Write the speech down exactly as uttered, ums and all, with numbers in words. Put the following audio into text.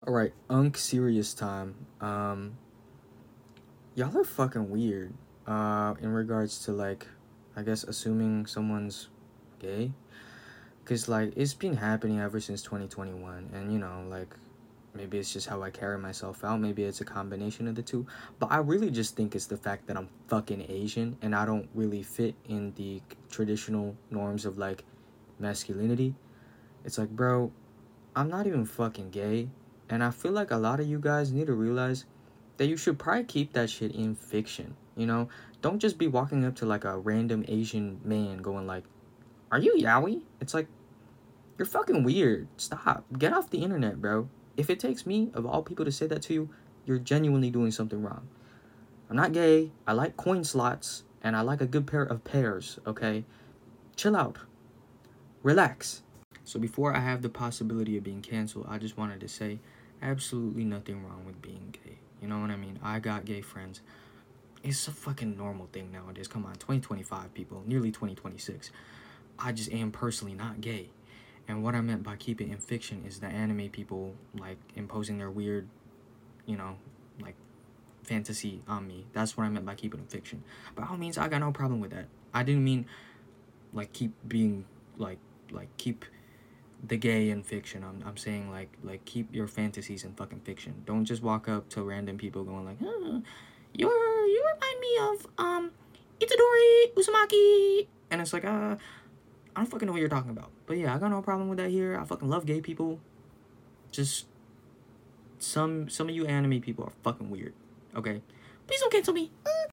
All right, unk serious time. Um, y'all are fucking weird. Uh, in regards to like, I guess assuming someone's gay, cause like it's been happening ever since twenty twenty-one, and you know like, maybe it's just how I carry myself out. Maybe it's a combination of the two. But I really just think it's the fact that I'm fucking Asian and I don't really fit in the traditional norms of like masculinity. It's like, bro, I'm not even fucking gay. And I feel like a lot of you guys need to realize that you should probably keep that shit in fiction. You know? Don't just be walking up to like a random Asian man going like, "Are you Yowie?" It's like, you're fucking weird. Stop. Get off the internet, bro. If it takes me, of all people, to say that to you, you're genuinely doing something wrong. I'm not gay. I like coin slots. And I like a good pair of pears, okay? Chill out. Relax. So before I have the possibility of being canceled, I just wanted to say absolutely nothing wrong with being gay. You know what I mean? I got gay friends. It's a fucking normal thing nowadays. Come on, twenty twenty-five, people. Nearly twenty twenty-six. I just am personally not gay. And what I meant by keep it in fiction is the anime people, like, imposing their weird, you know, like, fantasy on me. That's what I meant by keep it in fiction. By all means, I got no problem with that. I didn't mean, like, keep being, like, like, keep the gay in fiction. I'm, I'm saying like like keep your fantasies in fucking fiction. Don't just walk up to random people going like, huh, you're you remind me of um Itadori Uzumaki, and it's like, uh I don't fucking know what you're talking about. But yeah, I got no problem with that here. I fucking love gay people. Just some some of you anime people are fucking weird. Okay, please don't cancel me.